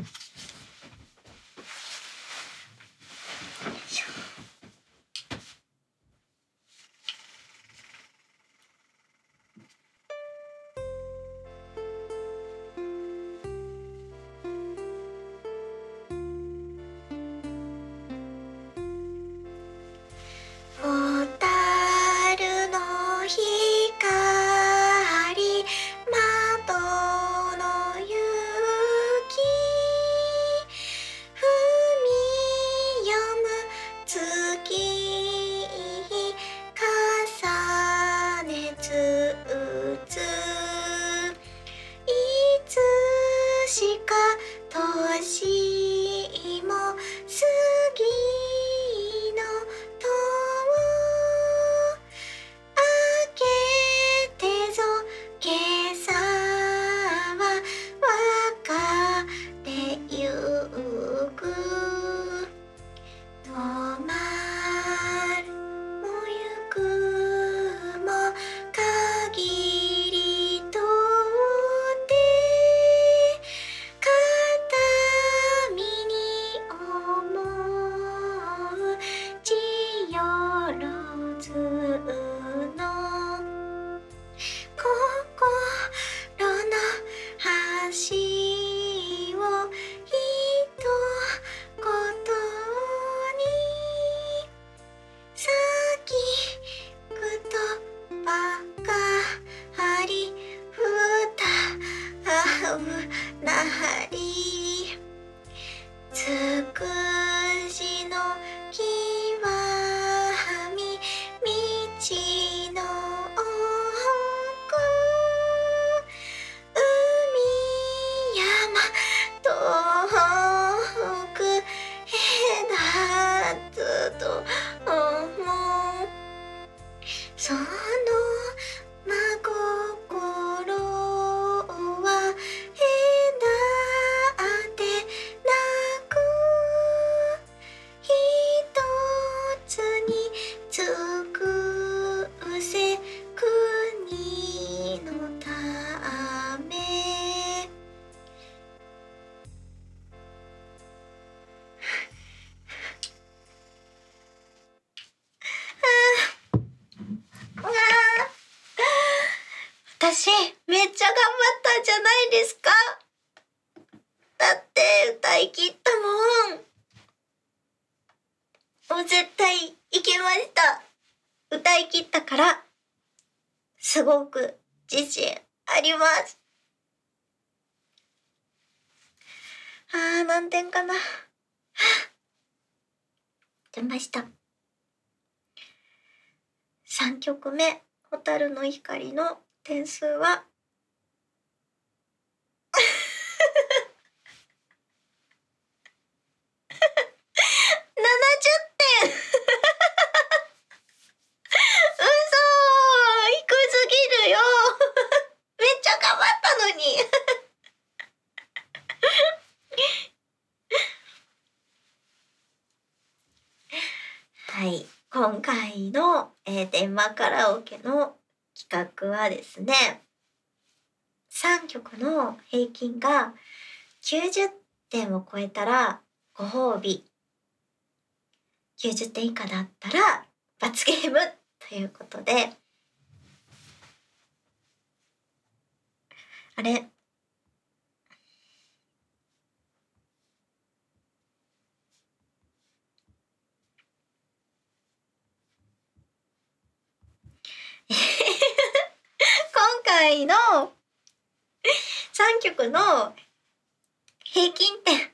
私めっちゃ頑張ったんじゃないですか。だって歌い切ったもん。もう絶対いけました。歌い切ったからすごく自信あります。何点かな。出ました。3曲目、蛍の光の点数は70点。嘘、低すぎるよ。めっちゃ頑張ったのに。はい、今回の、電話カラオケの企画はですね、3曲の平均が90点を超えたらご褒美、90点以下だったら罰ゲームということで、あれ今回の3曲の平均点